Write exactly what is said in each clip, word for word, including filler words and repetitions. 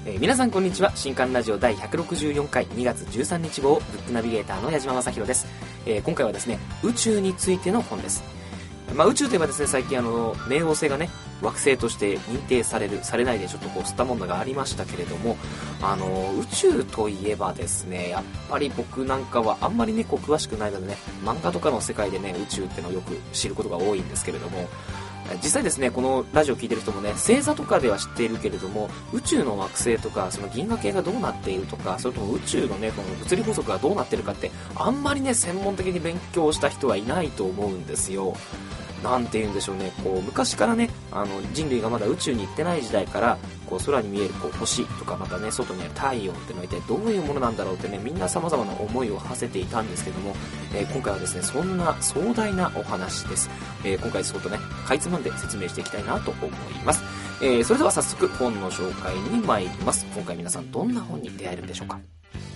えー、皆さんこんにちは。新刊ラジオだいひゃくろくじゅうよんかいにがつじゅうさんにち号ブックナビゲーターの矢島正宏です。えー、今回はですね、宇宙についての本です。まあ、宇宙といえばですね、最近あの冥王星がね惑星として認定されるされないでちょっとこう吸ったものがありましたけれども、あの宇宙といえばですね、やっぱり僕なんかはあんまりねこう詳しくないのでね、漫画とかの世界でね宇宙ってのをよく知ることが多いんですけれども、実際ですねこのラジオ聞いてる人もね星座とかでは知っているけれども、宇宙の惑星とかその銀河系がどうなっているとか、それとも宇宙のねこの物理法則がどうなってるかってあんまりね専門的に勉強した人はいないと思うんですよ。なんて言うんでしょうね、こう昔からねあの人類がまだ宇宙に行ってない時代からこう空に見えるこう星とか、またね外にある太陽ってのは一体どういうものなんだろうってね、みんな様々な思いを馳せていたんですけども、えー、今回はですねそんな壮大なお話です。えー、今回そうとねかいつまんで説明していきたいなと思います。えー、それでは早速本の紹介に参ります。今回皆さんどんな本に出会えるんでしょうか。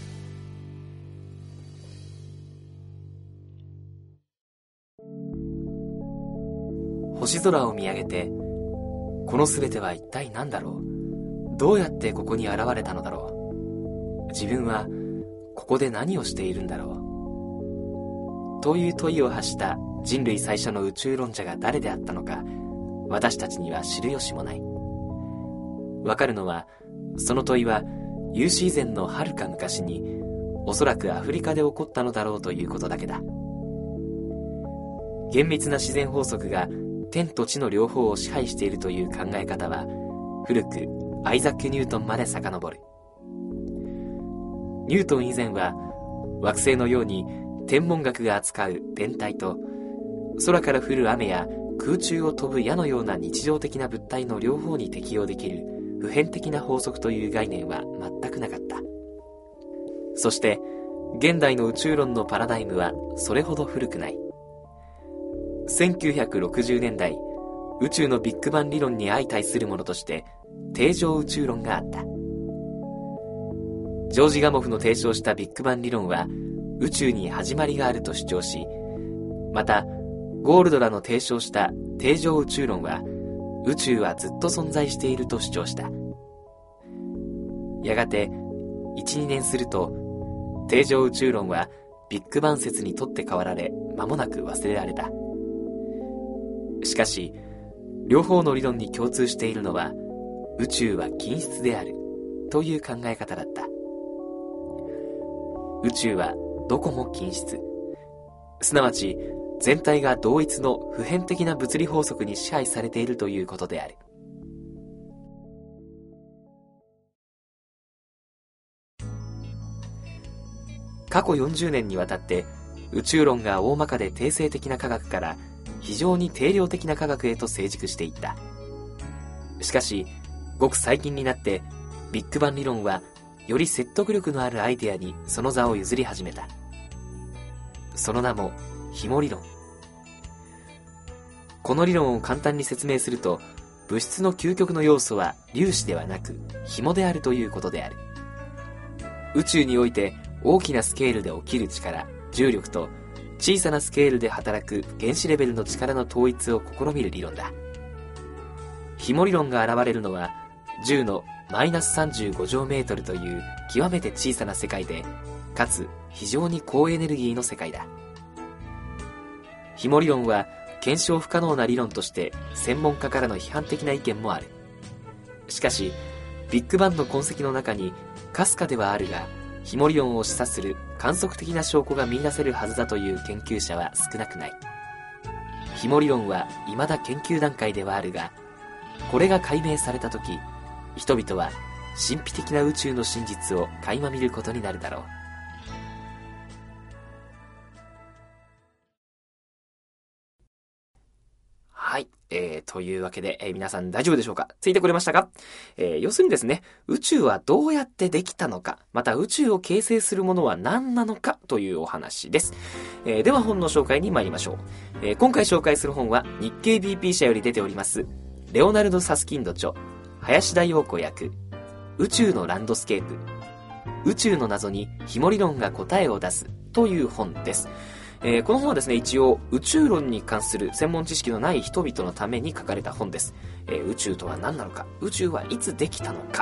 星空を見上げて、この全ては一体何だろう、どうやってここに現れたのだろう、自分はここで何をしているんだろうという問いを発した人類最初の宇宙論者が誰であったのか、私たちには知る由もない。わかるのはその問いは有史以前のはるか昔におそらくアフリカで起こったのだろうということだけだ。厳密な自然法則が天と地の両方を支配しているという考え方は古くアイザック・ニュートンまで遡る。ニュートン以前は惑星のように天文学が扱う天体と空から降る雨や空中を飛ぶ矢のような日常的な物体の両方に適用できる普遍的な法則という概念は全くなかった。そして現代の宇宙論のパラダイムはそれほど古くない。せんきゅうひゃくろくじゅうねんだい、宇宙のビッグバン理論に相対するものとして定常宇宙論があった。ジョージ・ガモフの提唱したビッグバン理論は宇宙に始まりがあると主張し、またゴールドらの提唱した定常宇宙論は宇宙はずっと存在していると主張した。やがて いちにねんすると定常宇宙論はビッグバン説にとって代わられ、間もなく忘れられた。しかし両方の理論に共通しているのは宇宙は均質であるという考え方だった。宇宙はどこも均質、すなわち全体が同一の普遍的な物理法則に支配されているということである。過去よんじゅうねんにわたって宇宙論が大まかで定性的な科学から非常に定量的な科学へと成熟していった。しかしごく最近になってビッグバン理論はより説得力のあるアイデアにその座を譲り始めた。その名も紐理論。この理論を簡単に説明すると、物質の究極の要素は粒子ではなく紐であるということである。宇宙において大きなスケールで起きる力、重力と小さなスケールで働く原子レベルの力の統一を試みる理論だ。紐理論が現れるのはじゅうのマイナスさんじゅうご乗メートルという極めて小さな世界で、かつ非常に高エネルギーの世界だ。紐理論は検証不可能な理論として専門家からの批判的な意見もある。しかしビッグバンの痕跡の中にかすかではあるが紐理論を示唆する観測的な証拠が見出せるはずだという研究者は少なくない。紐理論は未だ研究段階ではあるが、これが解明されたとき、人々は神秘的な宇宙の真実を垣間見ることになるだろう。はい、えー、というわけで、えー、皆さん大丈夫でしょうか？ついてこれましたか？えー、要するにですね、宇宙はどうやってできたのか、また宇宙を形成するものは何なのかというお話です。えー、では本の紹介に参りましょう。えー、今回紹介する本は日経 ビーピー 社より出ておりますレオナルド・サスキンド著、林田陽子訳、宇宙のランドスケープ、宇宙の謎に紐理論が答えを出すという本です。えー、この本はですね、一応宇宙論に関する専門知識のない人々のために書かれた本です。えー、宇宙とは何なのか、宇宙はいつできたのか、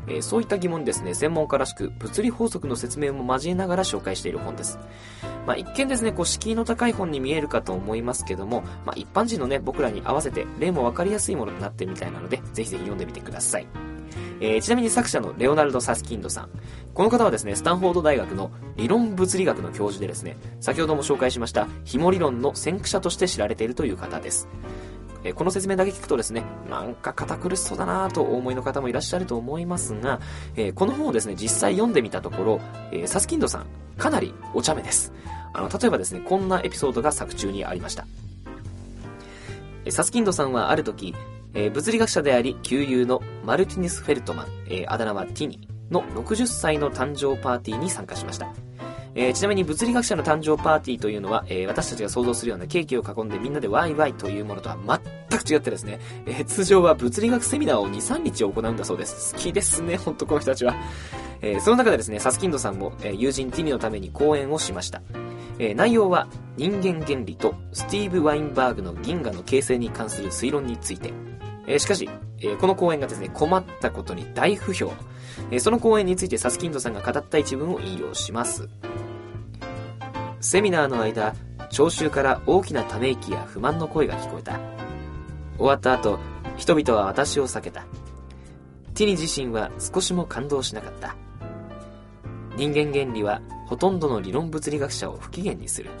えー、そういった疑問にですね、専門家らしく物理法則の説明も交えながら紹介している本です。まあ、一見ですね、こう敷居の高い本に見えるかと思いますけども、まあ、一般人のね、僕らに合わせて例も分かりやすいものになってるみたいなので、ぜひぜひ読んでみてください。えー、ちなみに作者のレオナルド・サスキンドさん、この方はですね、スタンフォード大学の理論物理学の教授でですね、先ほども紹介しました紐理論の先駆者として知られているという方です。えー、この説明だけ聞くとですね、なんか堅苦しそうだなとお思いの方もいらっしゃると思いますが、えー、この本をですね、実際読んでみたところ、えー、サスキンドさんかなりお茶目です。あの例えばですね、こんなエピソードが作中にありました。えー、サスキンドさんはある時、えー、物理学者であり旧友のマルティニス・フェルトマン、えー、あだ名はティニのろくじゅっさいの誕生パーティーに参加しました。えー、ちなみに物理学者の誕生パーティーというのは、えー、私たちが想像するようなケーキを囲んでみんなでワイワイというものとは全く違ってですね、えー、通常は物理学セミナーをに、さんにち行うんだそうです。好きですね、ほんとこの人たちは。えー、その中でですね、サスキンドさんも、えー、友人ティニのために講演をしました。えー、内容は人間原理とスティーブ・ワインバーグの銀河の形成に関する推論について。えー、しかし、えー、この講演がですね、困ったことに大不評。えー、その講演についてサスキンドさんが語った一文を引用します。セミナーの間、聴衆から大きなため息や不満の声が聞こえた。終わった後、人々は私を避けた。ティニ自身は少しも感動しなかった。人間原理はほとんどの理論物理学者を不機嫌にする。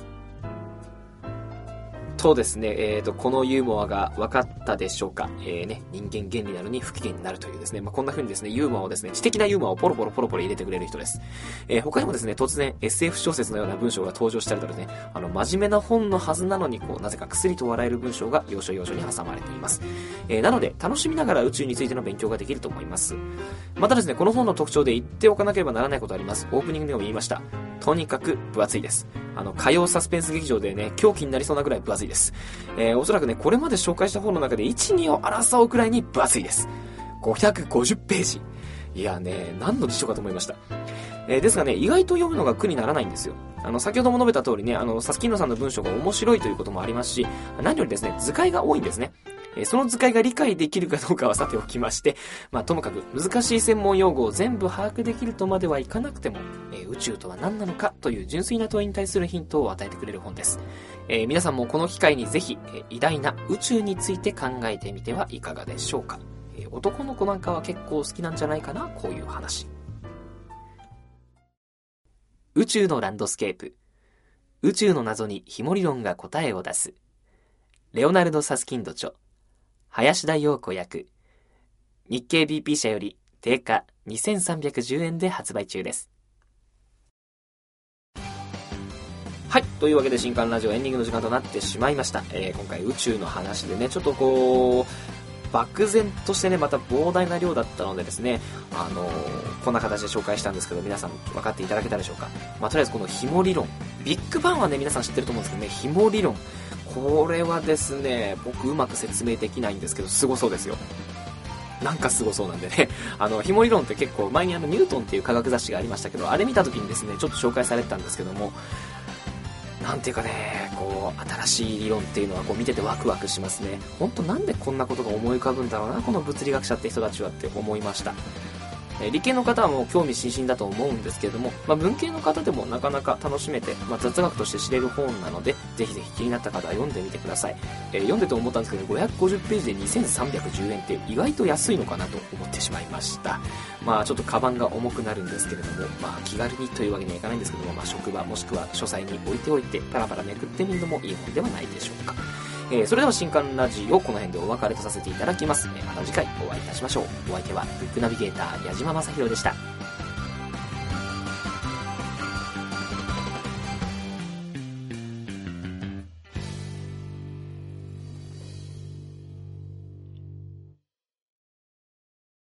とですね、えーと、このユーモアが分かったでしょうか。えーね、人間原理なのに不機嫌になるというですね、まあ、こんな風にですね、ユーモアをですね、知的なユーモアをポロポロポロポロ入れてくれる人です。えー、他にもですね、突然 エスエフ 小説のような文章が登場したりとですね、あの、真面目な本のはずなのに、こう、なぜか薬と笑える文章が要所要所に挟まれています。えー、なので、楽しみながら宇宙についての勉強ができると思います。またですね、この本の特徴で言っておかなければならないことあります。オープニングでも言いました。とにかく分厚いです。あの、火曜サスペンス劇場でね、狂気になりそうなぐらい分厚いです。えー、おそらくね、これまで紹介した本の中でいち、にを争うくらいに分厚いです。ごひゃくごじゅっページ。いやね、何の辞書かと思いました。えー、ですがね、意外と読むのが苦にならないんですよ。あの、先ほども述べた通りね、あの、サスキンドさんの文章が面白いということもありますし、何よりですね、図解が多いんですね。えー、その図解が理解できるかどうかはさておきまして、まあ、ともかく難しい専門用語を全部把握できるとまではいかなくても、えー、宇宙とは何なのかという純粋な問いに対するヒントを与えてくれる本です。えー、皆さんもこの機会にぜひ、えー、偉大な宇宙について考えてみてはいかがでしょうか。えー、男の子なんかは結構好きなんじゃないかな、こういう話。宇宙のランドスケープ。宇宙の謎に紐理論が答えを出す。レオナルド・サスキンド著。林田陽子訳。日経 ビーピー 社より定価にせんさんびゃくじゅうえんで発売中です。はい。というわけで新刊ラジオエンディングの時間となってしまいました。えー、今回宇宙の話でね、ちょっとこう、漠然としてね、また膨大な量だったのでですね、あのー、こんな形で紹介したんですけど、皆さん分かっていただけたでしょうか。まあ、とりあえずこの紐理論。ビッグバンはね、皆さん知ってると思うんですけどね、紐理論。これはですね、僕うまく説明できないんですけど、すごそうですよ。なんかすごそうなんでね。あの、紐理論って結構、前にあの、ニュートンっていう科学雑誌がありましたけど、あれ見た時にですね、ちょっと紹介されてたんですけども、なんていうかね、こう、新しい理論っていうのはこう見ててワクワクしますね。ほんとなんでこんなことが思い浮かぶんだろうな、この物理学者って人たちはって思いました。えー、理系の方はもう興味津々だと思うんですけれども、まあ、文系の方でもなかなか楽しめて、まあ、雑学として知れる本なので、ぜひぜひ気になった方は読んでみてください。えー、読んでて思ったんですけど、ごひゃくごじゅっページでにせんさんびゃくじゅうえんって意外と安いのかなと思ってしまいました。まあちょっとカバンが重くなるんですけれども、まあ気軽にというわけにはいかないんですけども、まあ職場もしくは書斎に置いておいてパラパラめくってみるのもいい本ではないでしょうか。えー、それでは新刊ラジオこの辺でお別れとさせていただきます。えー、また次回お会いいたしましょう。お相手はブックナビゲーター矢島正宏でした。